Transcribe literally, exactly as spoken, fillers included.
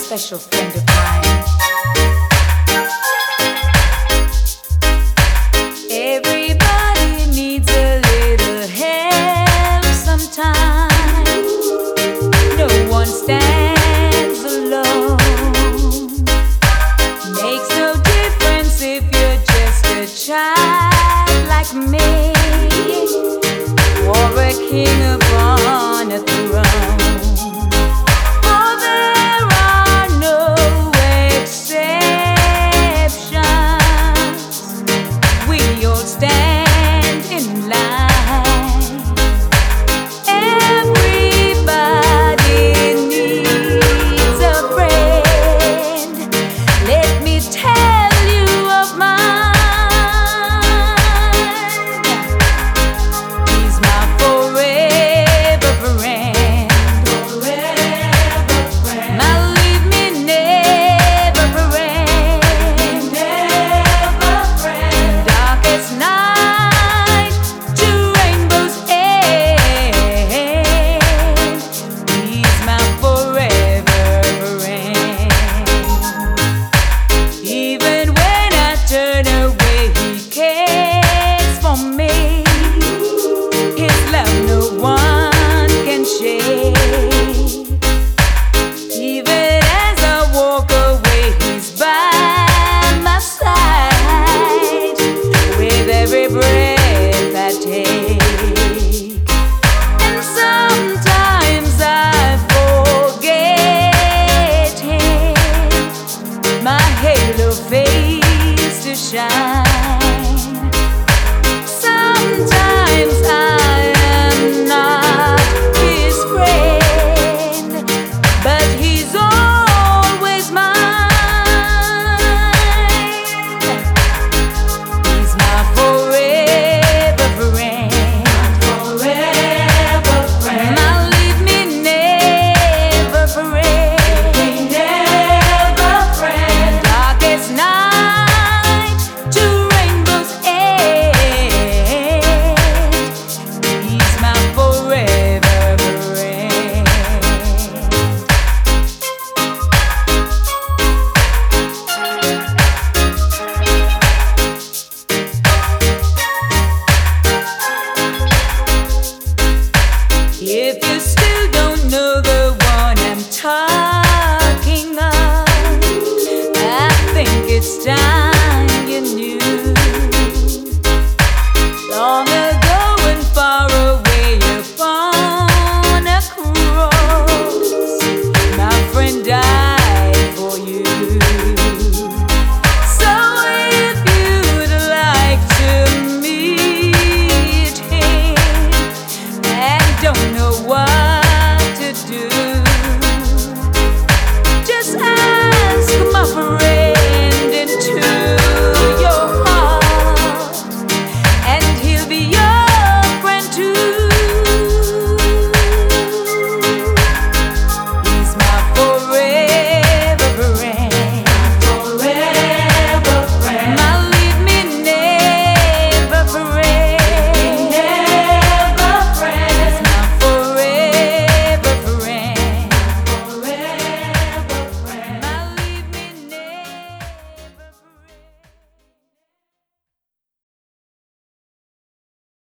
special friend of mine. Everybody needs a little help sometimes. No one stands alone. Makes no difference if you're just a child like me, or a king upon a throne. For there are no exceptions. We all stand in line. Everybody needs a friend. Let me tell you of mine. He's my forever friend. Forever friend. My leave me never friend. Never friend. Darkest night to rainbow's end. He's my forever friend. Even when I turn away, he cares for me. His love no one can share. Even as I walk away, he's by my side with every breath I take. And sometimes I forget him, my halo fades to shine. Sometimes I am not his friend, but he's always mine. He's my forever friend. Forever friend. My leave me never friend. Never friend. Darkest night to rainbow's end. He's my forever friend. If